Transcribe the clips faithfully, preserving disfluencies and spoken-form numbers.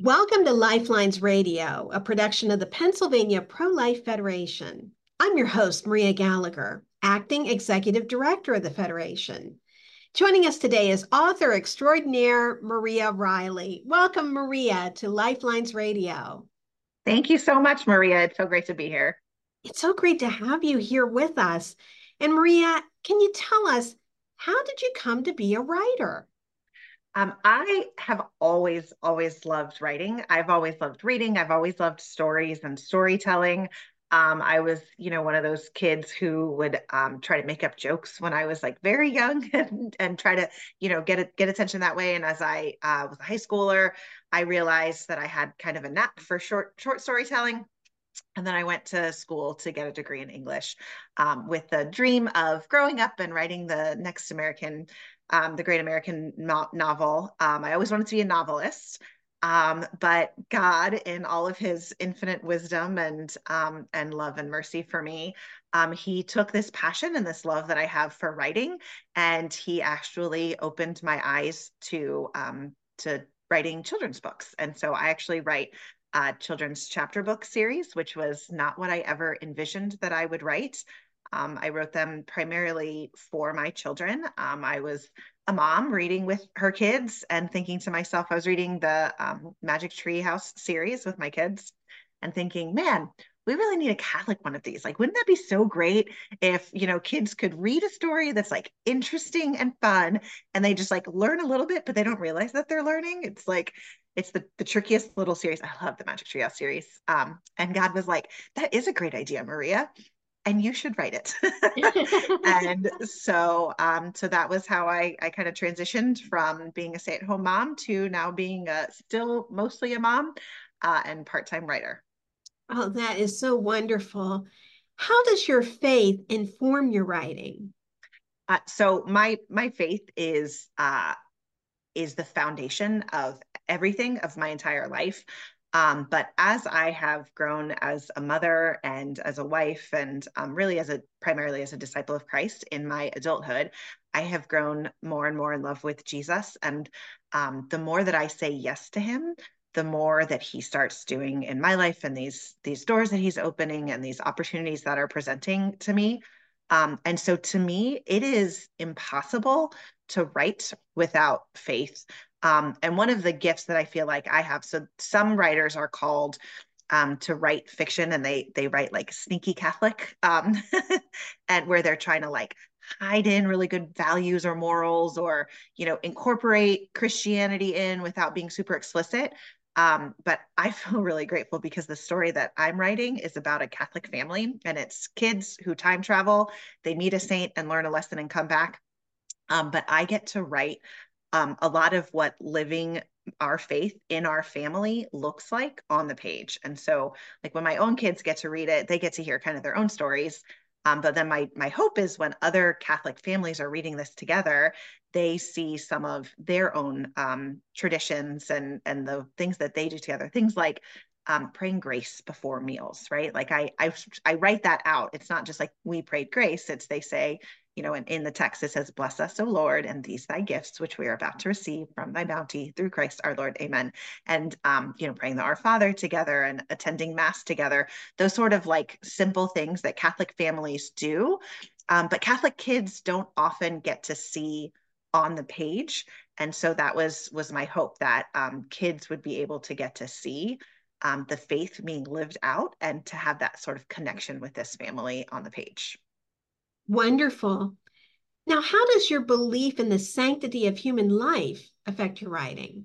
Welcome to Lifelines Radio, a production of the Pennsylvania Pro-Life Federation. I'm your host, Maria Gallagher, Acting Executive Director of the Federation. Joining us today is author extraordinaire Maria Riley. Welcome, Maria, to Lifelines Radio. Thank you so much, Maria. It's so great to be here. It's so great to have you here with us. And Maria, can you tell us, how did you come to be a writer? Um, I have always, always loved writing. I've always loved reading. I've always loved stories and storytelling. Um, I was, you know, one of those kids who would um, try to make up jokes when I was like very young and, and try to, you know, get it, get attention that way. And as I uh, was a high schooler, I realized that I had kind of a knack for short, short storytelling. And then I went to school to get a degree in English um, with the dream of growing up and writing the next American, um, the Great American no- Novel. Um, I always wanted to be a novelist. Um, but God, in all of his infinite wisdom and um, and love and mercy for me, um, he took this passion and this love that I have for writing, and he actually opened my eyes to um, to writing children's books. And so I actually write uh, children's chapter book series, which was not what I ever envisioned that I would write. Um, I wrote them primarily for my children. Um, I was a mom reading with her kids and thinking to myself, I was reading the um, Magic Tree House series with my kids and thinking, man, we really need a Catholic one of these. Like, wouldn't that be so great if, you know, kids could read a story that's like interesting and fun and they just like learn a little bit, but they don't realize that they're learning. It's like, it's the, the trickiest little series. I love the Magic Tree House series. Um, and God was like, that is a great idea, Maria, and you should write it. And so, um, so that was how I, I kind of transitioned from being a stay-at-home mom to now being a, still mostly a mom uh, and part-time writer. Oh, that is so wonderful. How does your faith inform your writing? Uh, so my my faith is uh, is the foundation of everything of my entire life. Um, but as I have grown as a mother and as a wife, and um, really as a primarily as a disciple of Christ in my adulthood, I have grown more and more in love with Jesus. And um, the more that I say yes to him, the more that he starts doing in my life and these these doors that he's opening and these opportunities that are presenting to me. Um, and so to me, it is impossible to write without faith. Um, and one of the gifts that I feel like I have, so some writers are called um, to write fiction and they they write like sneaky Catholic, um, and where they're trying to like hide in really good values or morals or, you know, incorporate Christianity in without being super explicit. Um, but I feel really grateful because the story that I'm writing is about a Catholic family and it's kids who time travel, they meet a saint and learn a lesson and come back. Um, but I get to write um, a lot of what living our faith in our family looks like on the page. And so, like when my own kids get to read it, they get to hear kind of their own stories. Um, but then my my hope is when other Catholic families are reading this together, they see some of their own um, traditions and and the things that they do together. Things like um, praying grace before meals, right? Like I, I I write that out. It's not just like we prayed grace. It's they say, you know, in, in the text, it says, bless us, O Lord, and these thy gifts, which we are about to receive from thy bounty through Christ our Lord. Amen. And, um, you know, praying the Our Father together and attending Mass together, those sort of like simple things that Catholic families do. Um, but Catholic kids don't often get to see on the page. And so that was was my hope that um, kids would be able to get to see um, the faith being lived out and to have that sort of connection with this family on the page. Wonderful. Now, how does your belief in the sanctity of human life affect your writing?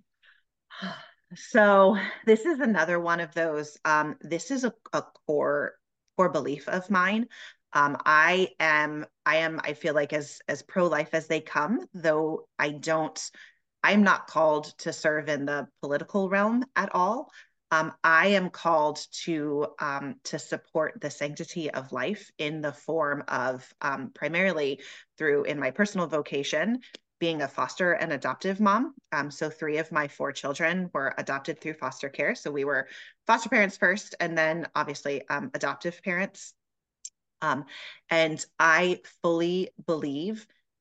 So this is another one of those. Um, this is a, a core core belief of mine. Um, I am I am I feel like as as pro-life as they come, though I don't I'm not called to serve in the political realm at all. Um, I am called to um, to support the sanctity of life in the form of um, primarily through in my personal vocation being a foster and adoptive mom. Um, so three of my four children were adopted through foster care. So we were foster parents first, and then obviously um, adoptive parents. Um, and I fully believe that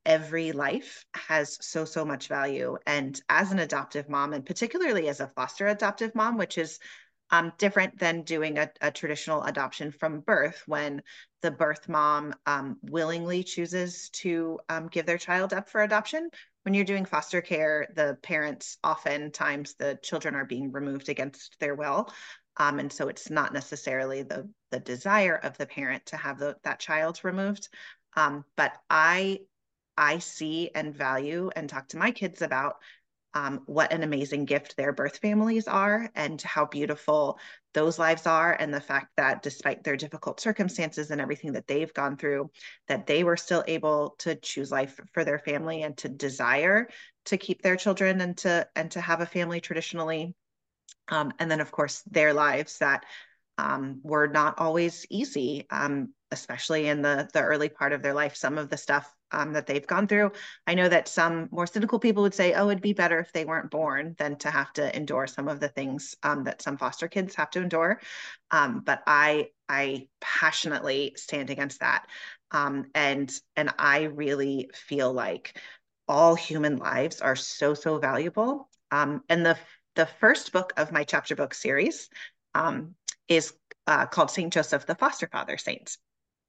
every life has so, so much value. And as an adoptive mom, and particularly as a foster adoptive mom, which is um, different than doing a, a traditional adoption from birth, when the birth mom um, willingly chooses to um, give their child up for adoption. When you're doing foster care, the parents, oftentimes the children are being removed against their will. Um, and so it's not necessarily the, the desire of the parent to have the, that child removed. Um, but I, I see and value and talk to my kids about um, what an amazing gift their birth families are and how beautiful those lives are. And the fact that despite their difficult circumstances and everything that they've gone through, that they were still able to choose life for their family and to desire to keep their children and to, and to have a family traditionally. Um, and then, of course, their lives that um, were not always easy, um, especially in the, the early part of their life. Some of the stuff um, that they've gone through, I know that some more cynical people would say, oh, it'd be better if they weren't born than to have to endure some of the things um, that some foster kids have to endure. Um, but I, I passionately stand against that. Um, and, and I really feel like all human lives are so, so valuable. Um, and the the first book of my chapter book series um, is uh, called Saint Joseph, the Foster Father Saint.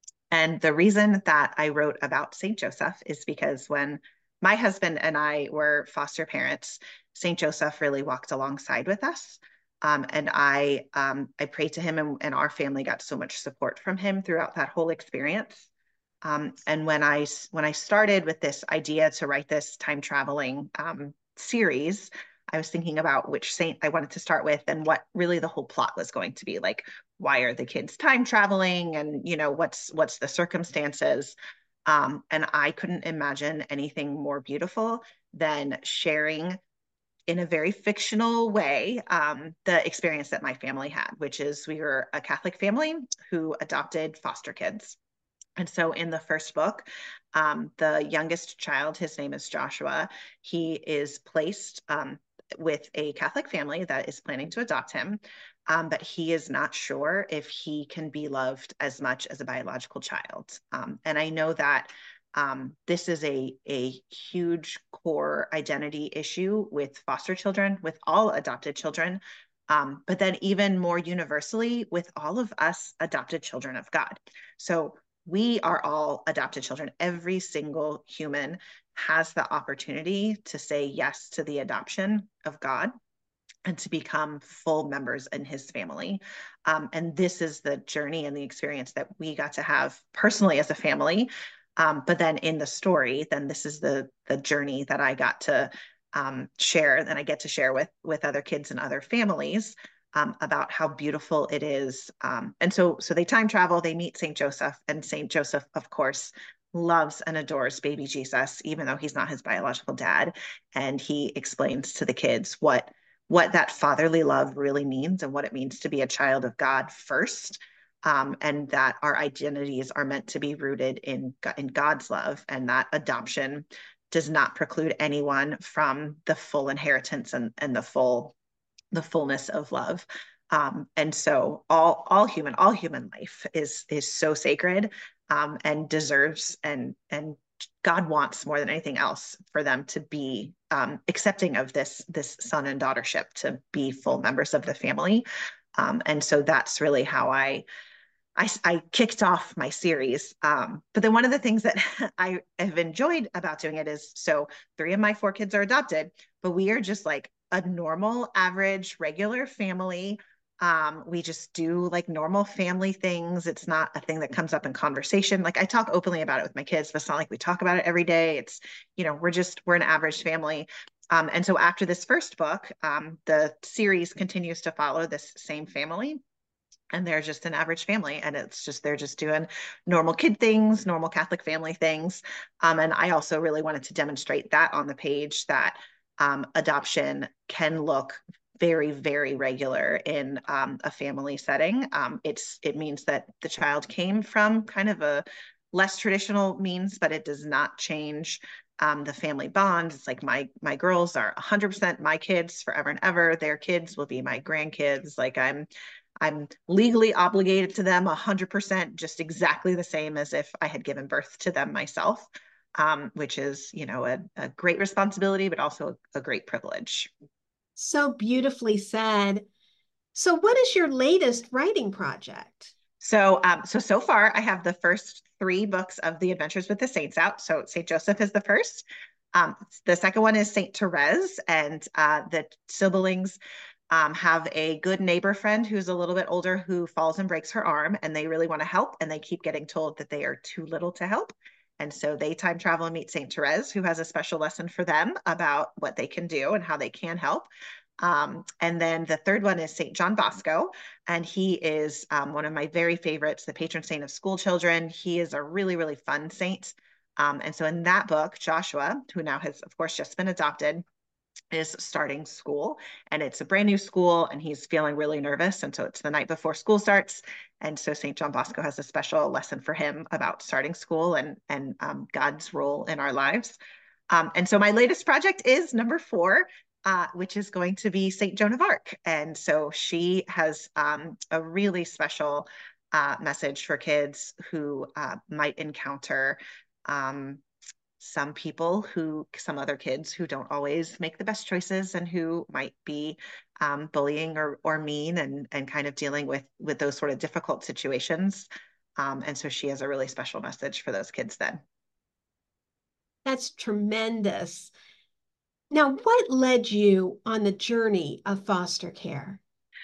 And the reason that I wrote about Saint Joseph is because when my husband and I were foster parents, Saint Joseph really walked alongside with us. Um, and I, um, I prayed to him, and, and our family got so much support from him throughout that whole experience. Um, and when I, when I started with this idea to write this time traveling um, series, I was thinking about which saint I wanted to start with and what really the whole plot was going to be. Like, why are the kids time traveling, and you know, what's what's the circumstances? Um, and I couldn't imagine anything more beautiful than sharing in a very fictional way um, the experience that my family had, which is we were a Catholic family who adopted foster kids. And so in the first book, um, the youngest child, his name is Joshua, he is placed um, with a Catholic family that is planning to adopt him, um, but he is not sure if he can be loved as much as a biological child. Um, and I know that um, this is a, a huge core identity issue with foster children, with all adopted children, um, but then even more universally with all of us adopted children of God. So we are all adopted children. Every single human has the opportunity to say yes to the adoption of God and to become full members in his family. Um, and this is the journey and the experience that we got to have personally as a family. Um, but then in the story, then this is the, the journey that I got to um, share, and I get to share with, with other kids and other families. Um, about how beautiful it is. Um, and so, so they time travel, they meet Saint Joseph, and Saint Joseph, of course, loves and adores baby Jesus, even though he's not his biological dad. And he explains to the kids what, what that fatherly love really means and what it means to be a child of God first. Um, and that our identities are meant to be rooted in, in God's love, and that adoption does not preclude anyone from the full inheritance and, and the full the fullness of love. Um, and so all, all human, all human life is, is so sacred um, and deserves, and, and God wants more than anything else for them to be um, accepting of this, this son and daughtership, to be full members of the family. Um, and so that's really how I, I, I kicked off my series. Um, but then one of the things that I have enjoyed about doing it is, so three of my four kids are adopted, but we are just like a normal, average, regular family. Um, we just do like normal family things. It's not a thing that comes up in conversation. Like, I talk openly about it with my kids, but it's not like we talk about it every day. It's, you know, we're just, we're an average family. Um, and so after this first book, um, the series continues to follow this same family. And they're just an average family, and it's just, they're just doing normal kid things, normal Catholic family things. Um, and I also really wanted to demonstrate that on the page, that um, adoption can look very, very regular in um, a family setting. Um, it's, it means that the child came from kind of a less traditional means, but it does not change um, the family bond. It's like my, my girls are one hundred percent my kids forever and ever. Their kids will be my grandkids. Like, I'm, I'm legally obligated to them one hundred percent, just exactly the same as if I had given birth to them myself. um, which is, you know, a, a great responsibility, but also a, a great privilege. So beautifully said. So, what is your latest writing project? So, um, so so far, I have the first three books of the Adventures with the Saints out. So, Saint Joseph is the first. Um, the second one is Saint Therese, and uh, the siblings um, have a good neighbor friend who's a little bit older who falls and breaks her arm, and they really want to help, and they keep getting told that they are too little to help. And so they time travel and meet Saint Therese, who has a special lesson for them about what they can do and how they can help. Um, and then the third one is Saint John Bosco, and he is um, one of my very favorites, the patron saint of school children. He is a really, really fun saint. Um, and so in that book, Joshua, who now has, of course, just been adopted, is starting school, and it's a brand new school, and he's feeling really nervous. And so it's the night before school starts. And so Saint John Bosco has a special lesson for him about starting school and, and um, God's role in our lives. Um, and so my latest project is number four, uh, which is going to be Saint Joan of Arc. And so she has um, a really special uh, message for kids who uh, might encounter um, some people who, some other kids who don't always make the best choices and who might be um, bullying or, or mean and, and kind of dealing with, with those sort of difficult situations. Um, and so she has a really special message for those kids then. That's tremendous. Now, what led you on the journey of foster care?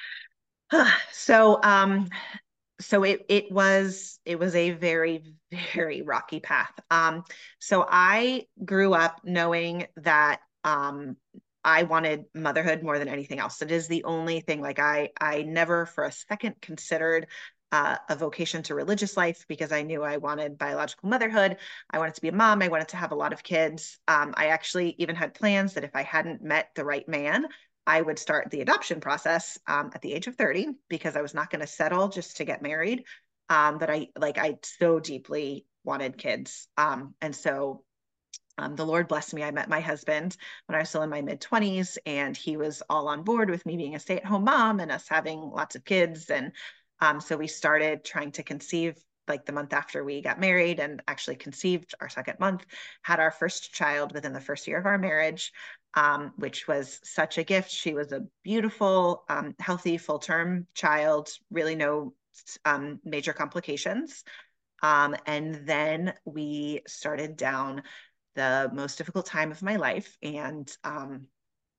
so, um, so it it was it was a very, very rocky path. Um, so I grew up knowing that um, I wanted motherhood more than anything else. It is the only thing. Like I I never for a second considered uh, a vocation to religious life because I knew I wanted biological motherhood. I wanted to be a mom. I wanted to have a lot of kids. Um, I actually even had plans that if I hadn't met the right man, I would start the adoption process um, at the age of thirty because I was not going to settle just to get married. Um, that I like, I so deeply wanted kids. Um, and so um, the Lord blessed me. I met my husband when I was still in my mid twenties, and he was all on board with me being a stay at home mom and us having lots of kids. And um, so we started trying to conceive like the month after we got married, and actually conceived our second month, had our first child within the first year of our marriage, um, which was such a gift. She was a beautiful, um, healthy, full term child, really no um, major complications. Um, and then we started down the most difficult time of my life. And um,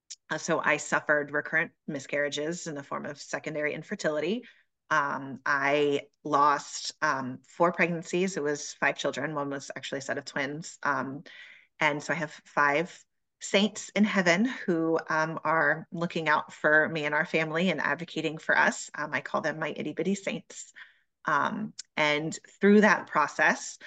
so I suffered recurrent miscarriages in the form of secondary infertility. Um, I lost um, four pregnancies. It was five children. One was actually a set of twins. Um, and so I have five saints in heaven who um, are looking out for me and our family and advocating for us. Um, I call them my itty bitty saints. Um, and through that process,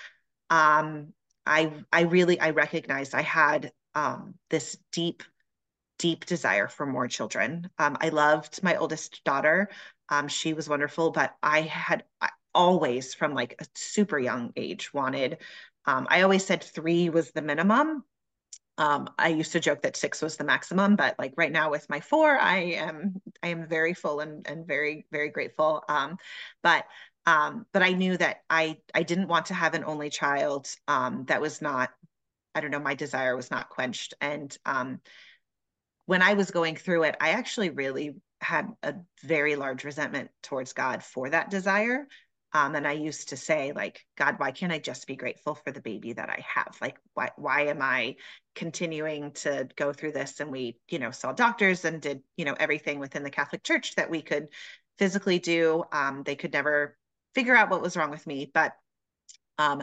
um, I I really I recognized I had um, this deep deep desire for more children. Um, I loved my oldest daughter. Um, she was wonderful, but I had I always, from like a super young age, wanted. Um, I always said three was the minimum. Um, I used to joke that six was the maximum, but like right now with my four, I am I am very full and and very very grateful. Um, but um, but I knew that I I didn't want to have an only child. Um, that was not, I don't know, my desire was not quenched. And um, when I was going through it, I actually really had a very large resentment towards God for that desire. Um, and I used to say, like, God, why can't I just be grateful for the baby that I have? Like, why, why am I continuing to go through this? And we, you know, saw doctors and did, you know, everything within the Catholic Church that we could physically do. Um, they could never figure out what was wrong with me. But um,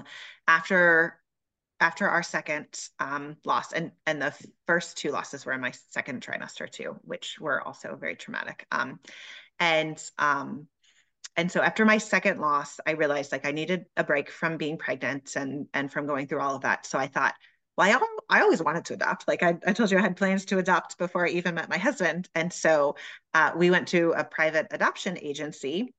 after after our second um, loss, and and the first two losses were in my second trimester too, which were also very traumatic. Um, and um, and so after my second loss, I realized like I needed a break from being pregnant and and from going through all of that. So I thought, well, I, I always wanted to adopt. Like I, I told you, I had plans to adopt before I even met my husband. And so uh, we went to a private adoption agency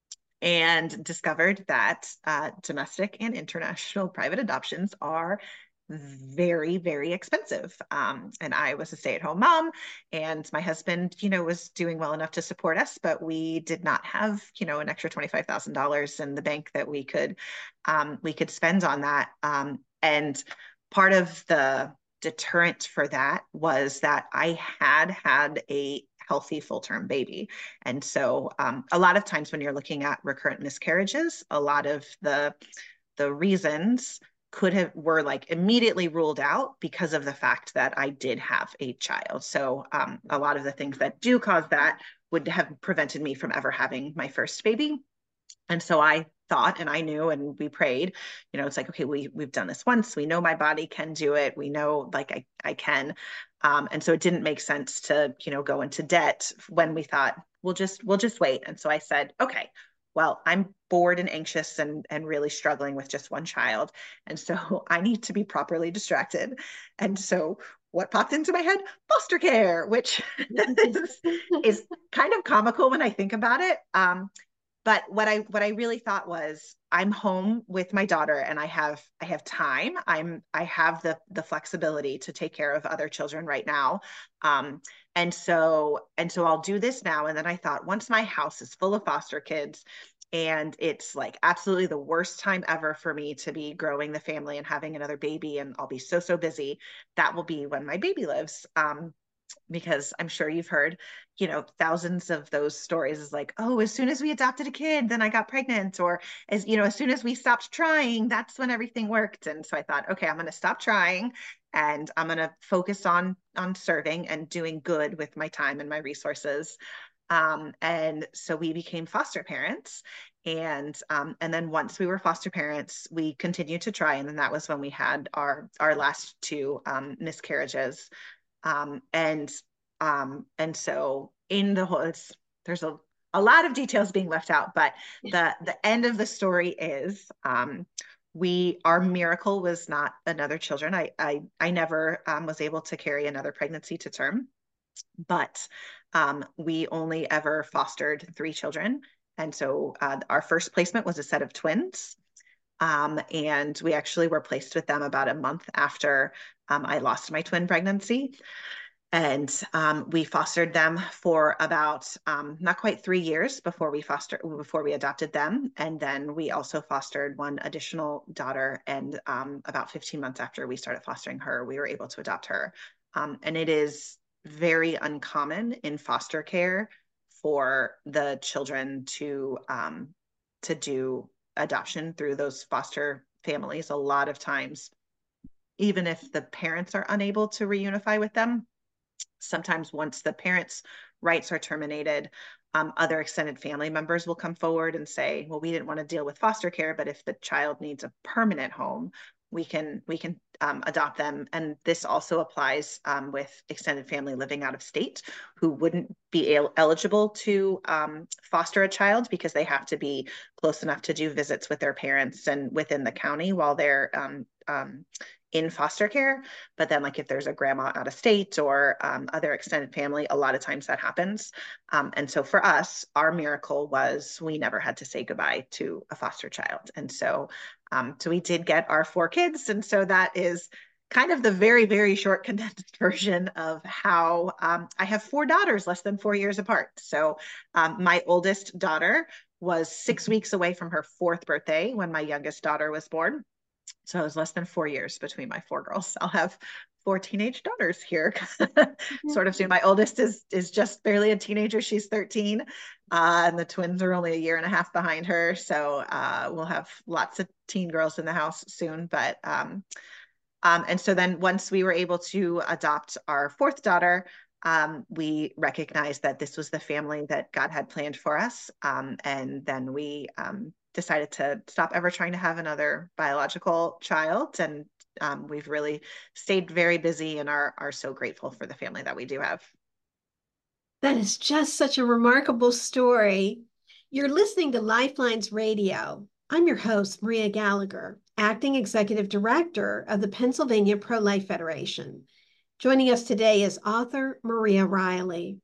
and discovered that uh, domestic and international private adoptions are very, very expensive. Um, and I was a stay-at-home mom, and my husband, you know, was doing well enough to support us, but we did not have, you know, an extra twenty-five thousand dollars in the bank that we could um, we could spend on that. Um, and part of the deterrent for that was that I had had a healthy full-term baby. And so um, a lot of times when you're looking at recurrent miscarriages, a lot of the the reasons could have were like immediately ruled out because of the fact that I did have a child. So um, a lot of the things that do cause that would have prevented me from ever having my first baby. And so I thought, and I knew, and we prayed, you know, it's like, okay, we, we've done this once. We know my body can do it. We know like I, I can. Um, and so it didn't make sense to, you know, go into debt when we thought we'll just, we'll just wait. And so I said, okay, well, I'm bored and anxious and, and really struggling with just one child. And so I need to be properly distracted. And so what popped into my head? Foster care, which is, is kind of comical when I think about it. Um, but what I what I really thought was I'm home with my daughter and I have I have time. I'm I have the the flexibility to take care of other children right now. Um, and so and so I'll do this now. And then I thought once my house is full of foster kids and it's like absolutely the worst time ever for me to be growing the family and having another baby and I'll be so so busy, that will be when my baby lives. Um, because I'm sure you've heard, you know, thousands of those stories is like, oh, as soon as we adopted a kid, then I got pregnant, or as, you know, as soon as we stopped trying, that's when everything worked. And so I thought, okay, I'm going to stop trying and I'm going to focus on, on serving and doing good with my time and my resources. Um, and so we became foster parents. And um, and then once we were foster parents, we continued to try. And then that was when we had our, our last two um, miscarriages. Um, and um, and so in the whole, it's, there's a, a lot of details being left out, but the the end of the story is um, we our miracle was not another children. I I I never um, was able to carry another pregnancy to term, but um, we only ever fostered three children. And so uh, our first placement was a set of twins. Um, and we actually were placed with them about a month after um, I lost my twin pregnancy. And um, we fostered them for about um, not quite three years before we foster before we adopted them. And then we also fostered one additional daughter. And um, about fifteen months after we started fostering her, we were able to adopt her. Um, and it is very uncommon in foster care for the children to um, to do adoption through those foster families. A lot of times, even if the parents are unable to reunify with them, sometimes once the parents' rights are terminated, um, other extended family members will come forward and say, well, we didn't want to deal with foster care, but if the child needs a permanent home, we can we can um, adopt them. And this also applies um, with extended family living out of state who wouldn't be el- eligible to um, foster a child because they have to be close enough to do visits with their parents and within the county while they're um, um, in foster care. But then like if there's a grandma out of state or um, other extended family, a lot of times that happens. Um, and so for us, our miracle was we never had to say goodbye to a foster child. And so, um, so we did get our four kids. And so that is kind of the very, very short condensed version of how um, I have four daughters less than four years apart. So um, my oldest daughter was six weeks away from her fourth birthday when my youngest daughter was born. So it was less than four years between my four girls. I'll have four teenage daughters here sort of soon. My oldest is is just barely a teenager. She's thirteen. Uh, and the twins are only a year and a half behind her. So uh, we'll have lots of teen girls in the house soon. But um, um, and so then once we were able to adopt our fourth daughter, um, we recognized that this was the family that God had planned for us. Um, and then we um, decided to stop ever trying to have another biological child. And um, we've really stayed very busy and are, are so grateful for the family that we do have. That is just such a remarkable story. You're listening to Lifelines Radio. I'm your host, Maria Gallagher, Acting Executive Director of the Pennsylvania Pro-Life Federation. Joining us today is author Maria Riley.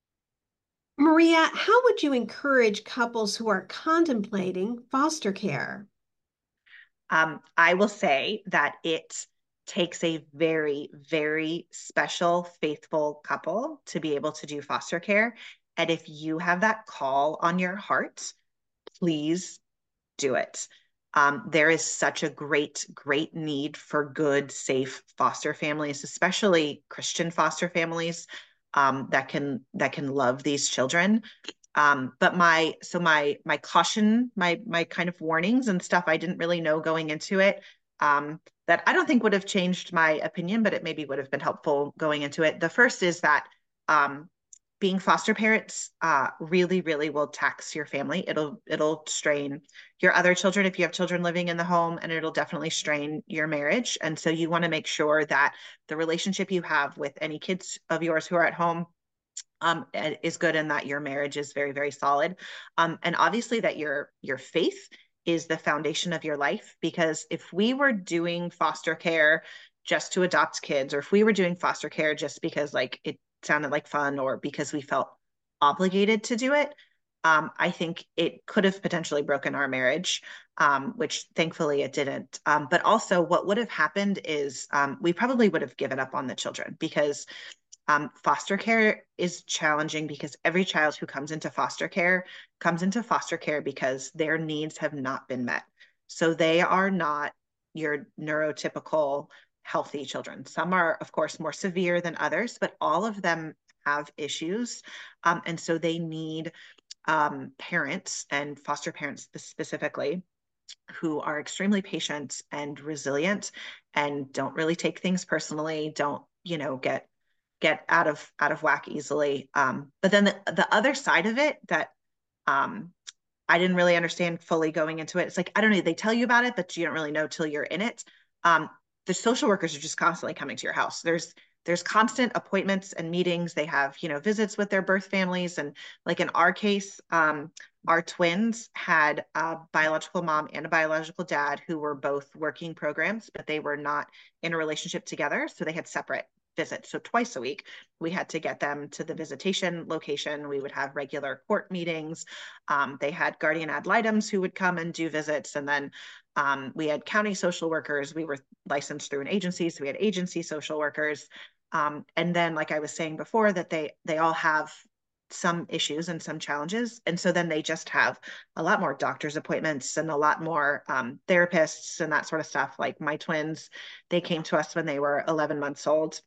Maria, how would you encourage couples who are contemplating foster care? Um, I will say that it takes a very, very special, faithful couple to be able to do foster care. And if you have that call on your heart, please do it. Um, there is such a great, great need for good, safe foster families, especially Christian foster families, um, that can that can love these children. Um, but my so my my caution, my my kind of warnings and stuff, I didn't really know going into it. Um, that I don't think would have changed my opinion, but it maybe would have been helpful going into it. The first is that um, being foster parents uh, really, really will tax your family. It'll it'll strain your other children if you have children living in the home, and it'll definitely strain your marriage. And so you want to make sure that the relationship you have with any kids of yours who are at home um, is good, and that your marriage is very, very solid. Um, and obviously that your your faith is the foundation of your life. Because if we were doing foster care just to adopt kids, or if we were doing foster care just because like it sounded like fun, or because we felt obligated to do it, um, I think it could have potentially broken our marriage, um, which thankfully it didn't. Um, but also, what would have happened is um, we probably would have given up on the children, because um, foster care is challenging, because every child who comes into foster care comes into foster care because their needs have not been met. So they are not your neurotypical healthy children. Some are, of course, more severe than others, but all of them have issues. Um, and so they need um, parents, and foster parents specifically, who are extremely patient and resilient and don't really take things personally, don't, you know, get get out of out of whack easily. Um, but then the, the other side of it that um, I didn't really understand fully going into it. It's like, I don't know, they tell you about it, but you don't really know till you're in it. Um, the social workers are just constantly coming to your house. There's there's constant appointments and meetings. They have, you know, visits with their birth families. And like in our case, um, our twins had a biological mom and a biological dad who were both working programs, but they were not in a relationship together. So they had separate visits. So twice a week, we had to get them to the visitation location. We would have regular court meetings. Um, they had guardian ad litems who would come and do visits. And then um, we had county social workers. We were licensed through an agency, so we had agency social workers. Um, and then, like I was saying before, that they they all have some issues and some challenges. And so then they just have a lot more doctor's appointments and a lot more um, therapists and that sort of stuff. Like my twins, they came to us when they were eleven months old,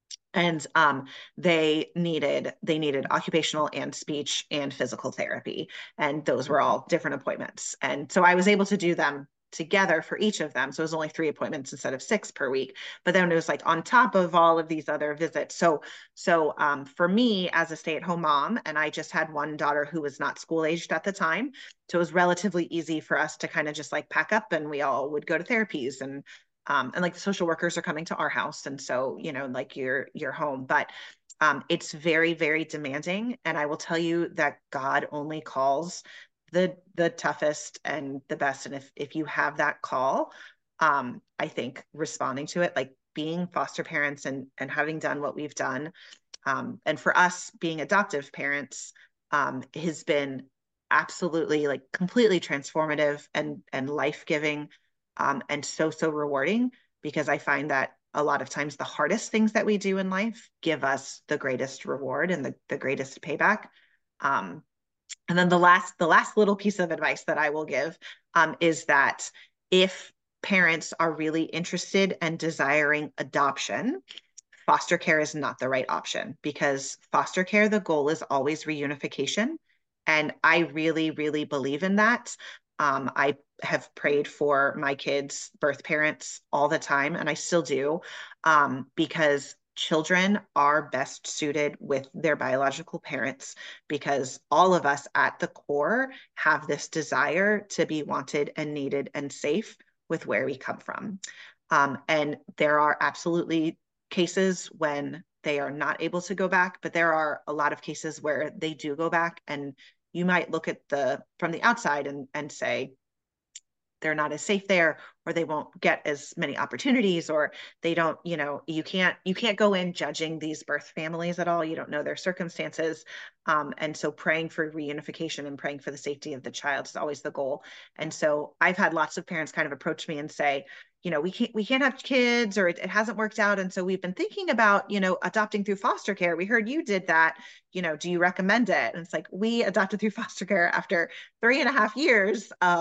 and um, they needed they needed occupational and speech and physical therapy, and those were all different appointments. And so I was able to do them together for each of them, so it was only three appointments instead of six per week. But then it was like on top of all of these other visits. So so um, for me as a stay-at-home mom, and I just had one daughter who was not school aged at the time, so it was relatively easy for us to kind of just like pack up, and we all would go to therapies. And um, and like the social workers are coming to our house, and so you know, like you're you're home. But um, it's very, very demanding, and I will tell you that God only calls the the toughest and the best. And if if you have that call, um, I think responding to it, like being foster parents and and having done what we've done, um, and for us being adoptive parents, um, has been absolutely like completely transformative and and life-giving, um, and so so rewarding, because I find that a lot of times the hardest things that we do in life give us the greatest reward and the, the greatest payback. Um, and then the last the last little piece of advice that I will give um, is that if parents are really interested and desiring adoption, foster care is not the right option, because foster care, the goal is always reunification. And I really, really believe in that. Um, I have prayed for my kids' birth parents all the time, and I still do, um, because children are best suited with their biological parents, because all of us at the core have this desire to be wanted and needed and safe with where we come from. Um, and there are absolutely cases when they are not able to go back, but there are a lot of cases where they do go back, and you might look at the from the outside and and say they're not as safe there, or they won't get as many opportunities, or they don't, you know, you can't you can't go in judging these birth families at all. You don't know their circumstances. Um, and so praying for reunification and praying for the safety of the child is always the goal. And so I've had lots of parents kind of approach me and say, you know, we can't we can't have kids, or it, it hasn't worked out, and so we've been thinking about, you know, adopting through foster care. We heard you did that, you know, do you recommend it? And it's like, we adopted through foster care after three and a half years of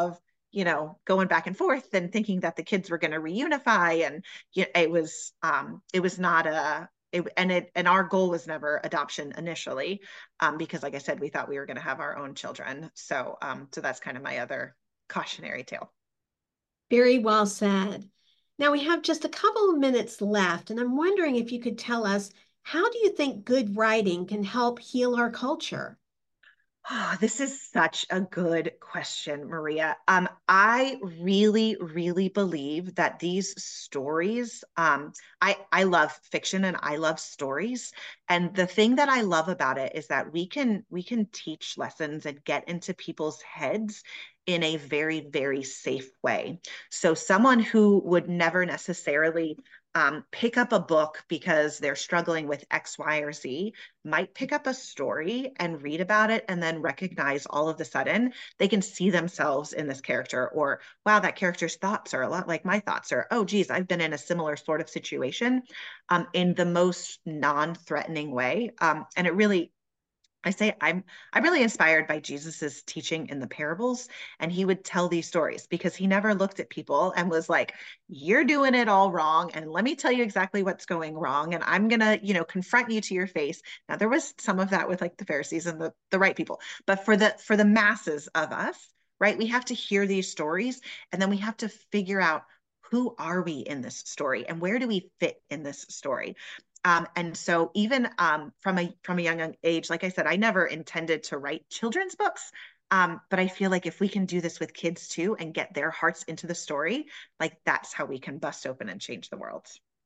you know, going back and forth and thinking that the kids were going to reunify. And you know, it was, um, it was not a, it, and it, and our goal was never adoption initially, um, because like I said, we thought we were going to have our own children. So, um, so that's kind of my other cautionary tale. Very well said. Now we have just a couple of minutes left, and I'm wondering if you could tell us, how do you think good writing can help heal our culture? Oh, this is such a good question, Maria. Um, I really, really believe that these stories, um, I, I love fiction and I love stories. And the thing that I love about it is that we can we can teach lessons and get into people's heads in a very, very safe way. So someone who would never necessarily um, pick up a book because they're struggling with X, Y, or Z might pick up a story and read about it and then recognize all of a sudden they can see themselves in this character, or wow, that character's thoughts are a lot like my thoughts, or oh geez, I've been in a similar sort of situation, um, in the most non-threatening way. Um, and it really, I say I'm I'm really inspired by Jesus's teaching in the parables, and he would tell these stories because he never looked at people and was like, "You're doing it all wrong, and let me tell you exactly what's going wrong, and I'm gonna, you know, confront you to your face." Now there was some of that with like the Pharisees and the the right people, but for the for the masses of us, right, we have to hear these stories, and then we have to figure out who are we in this story and where do we fit in this story. Um, and so even um, from a from a young age, like I said, I never intended to write children's books. Um, but I feel like if we can do this with kids too and get their hearts into the story, like that's how we can bust open and change the world.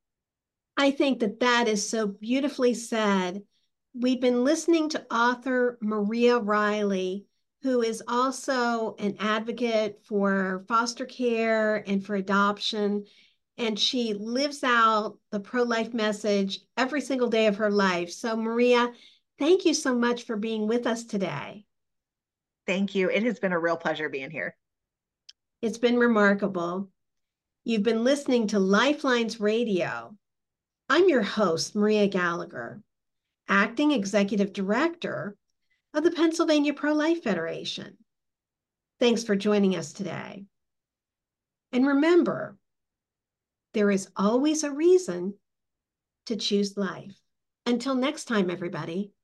I think that that is so beautifully said. We've been listening to author Maria Riley, who is also an advocate for foster care and for adoption. And she lives out the pro life message every single day of her life. So, Maria, thank you so much for being with us today. Thank you. It has been a real pleasure being here. It's been remarkable. You've been listening to Lifelines Radio. I'm your host, Maria Gallagher, Acting Executive Director of the Pennsylvania Pro-Life Federation. Thanks for joining us today. And remember, there is always a reason to choose life. Until next time, everybody.